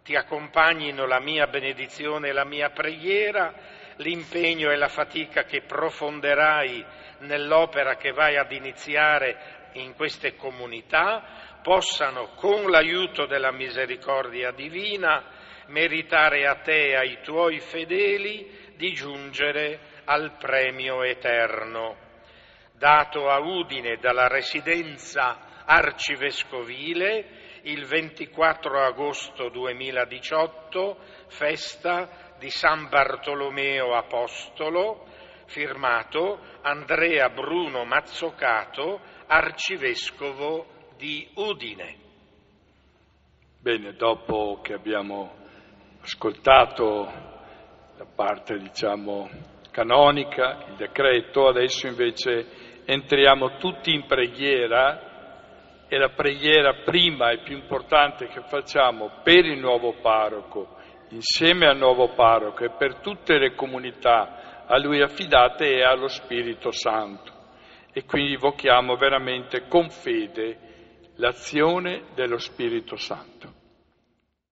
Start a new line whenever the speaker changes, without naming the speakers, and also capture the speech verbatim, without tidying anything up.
ti accompagnino la mia benedizione e la mia preghiera, l'impegno e la fatica che profonderai nell'opera che vai ad iniziare in queste comunità, possano, con l'aiuto della misericordia divina, meritare a te e ai tuoi fedeli di giungere al premio eterno. Dato a Udine dalla residenza arcivescovile il ventiquattro agosto duemiladiciotto, festa di San Bartolomeo Apostolo, firmato Andrea Bruno Mazzocato, arcivescovo di Udine.
Bene, dopo che abbiamo ascoltato la parte, diciamo, canonica, il decreto, adesso invece entriamo tutti in preghiera, e la preghiera prima e più importante che facciamo per il nuovo parroco, insieme al nuovo parroco e per tutte le comunità a lui affidate, è allo Spirito Santo. E quindi invochiamo veramente con fede l'azione dello Spirito Santo.